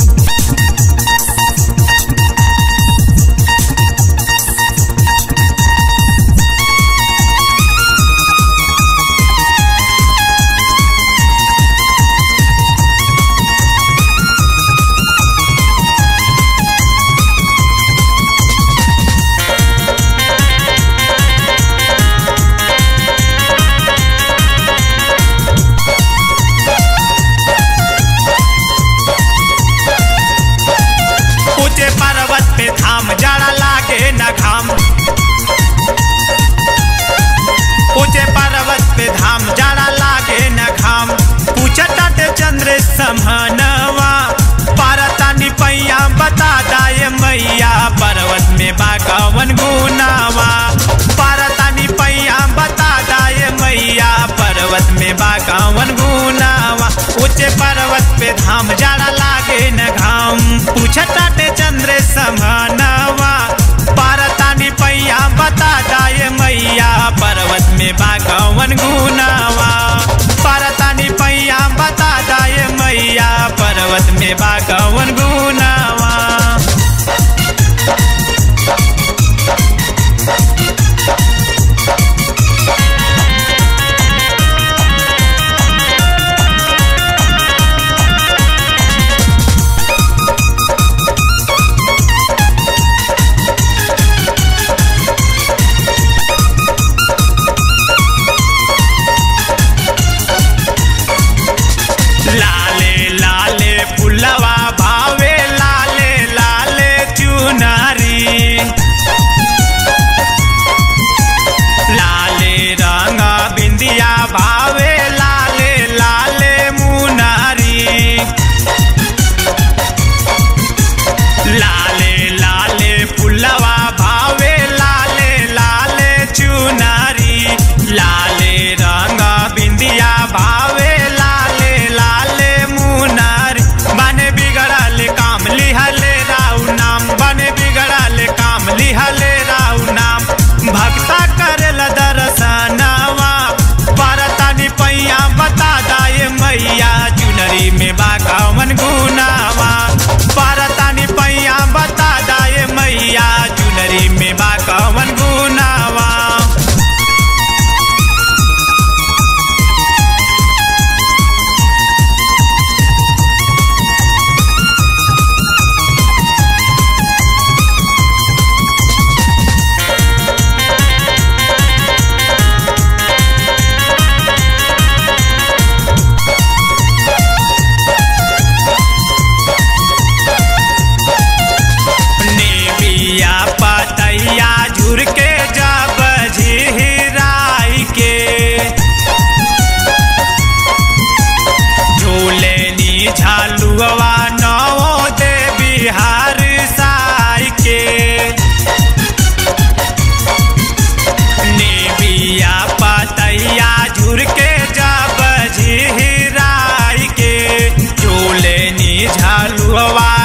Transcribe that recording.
धाम जाड़ा लागे न घाम, ऊंचे पर्वत पे धाम जाड़ा लागे न घाम। पूछत चंद्र समहनवा पारतानी पैया बता दाए मैया पर्वत में बागवन गुनावा। पारतानी पैया बता दाए मैया पर्वत में बागवन गुनावा। ऊंचे पर्वत पे धाम जाड़ा लागे न घाम। पूछत चंद्र समहनवा पारतानी पैया बता दाए मैया पर्वत में बागवन गुनावा। पारतानी पैया बता दाए मैया पर्वत में बागवन गुनावा। लाले लाले फुलवा भावे लाले लाले चुनारी। लाले रंगा बिंदिया भावे लाले लाले मुनारी। लाले लाले फुलवा भावे लाले लाले चुनारी। लाले रंगा बिंदिया भावे लिहले राउ नाम। भक्ता करेल दर्शनवा पारतानी पैया बता दाए मैया चुनरी में बागवन गुनावा। पारतानी पैया बता दाए मैया चुनरी में बागवन गुनावा। पतैया झुर के जब झिराई के झूले नी झालुआ नौ दे बिहार साई के। नेबिया पतैया झुर के जब झिराई के झूले नी झालुआ